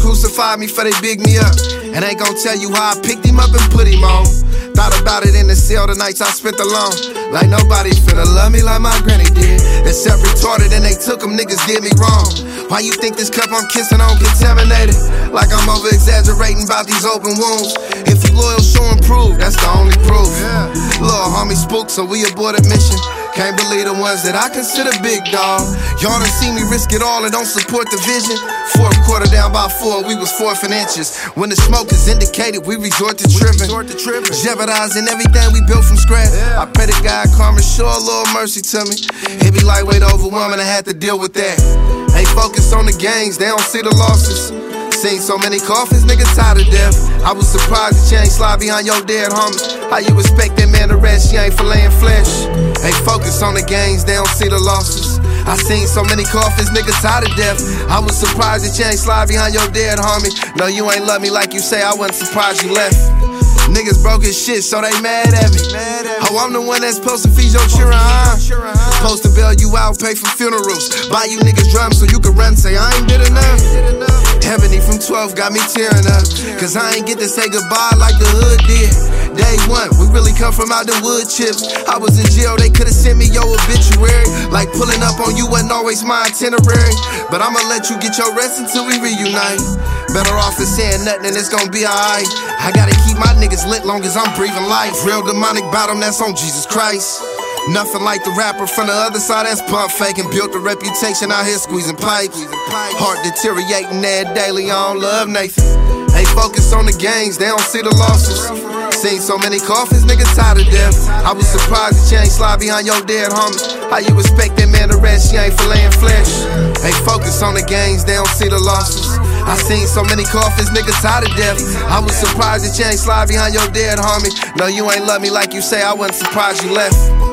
crucify me for they big me up. And ain't gon' tell you how I picked him up and put him on. Thought about it in the cell the nights I spent alone. Like nobody finna love me like my granny did. Except retarded and they took them, niggas did me wrong. Why you think this cup I'm kissing on contaminated? Like I'm over exaggerating about these open wounds. If you loyal, show and prove, that's the only proof. Little homie spooked, so we aborted mission. Can't believe the ones that I consider big dog. Y'all done see me risk it all and don't support the vision. Fourth quarter down by 4, we was 4th in inches. When the smoke is indicated, we resort to tripping. Jeopardizing everything we built from scratch. I pray to God karma show a little mercy to me. It be like weight over woman, I had to deal with that. Ain't focused on the gains, they don't see the losses. Seen so many coffins, niggas tired of death. I was surprised that you ain't slide behind your dead homie. How you expect that man to rest? She ain't filleting flesh. Ain't focused on the gains, they don't see the losses. I seen so many coffins, niggas tired of death. I was surprised that you ain't slide behind your dead homie. No, you ain't love me like you say, I wasn't surprised you left. Niggas broke as shit, so they mad at me. Oh, I'm the one that's supposed to feed your children, huh? Supposed to bail you out, pay for funerals, buy you niggas drums so you can run, say I ain't did enough. Ebony from 12 got me tearing up, cause I ain't get to say goodbye like the hood did. Day one, we really come from out the wood chips. I was in jail, they could've sent me your obituary. Like pulling up on you wasn't always my itinerary. But I'ma let you get your rest until we reunite. Better off than saying nothing and it's gon' be alright. I gotta keep my niggas lit long as I'm breathing life. Real demonic bottom, that's on Jesus Christ. Nothing like the rapper from the other side that's pump faking. Built a reputation out here squeezing pipes. Heart deteriorating there daily, I don't love Nathan. Ain't focused on the gains, they don't see the losses. Seen so many coffins, niggas tired of death. I was surprised that you ain't slide behind your dead homie. How you expect that man to rest? She ain't filleting flesh. Ain't focused on the gains, they don't see the losses. I seen so many coffins, niggas tired of death. I was surprised that you ain't slide behind your dead homie. No, you ain't love me like you say, I wasn't surprised you left.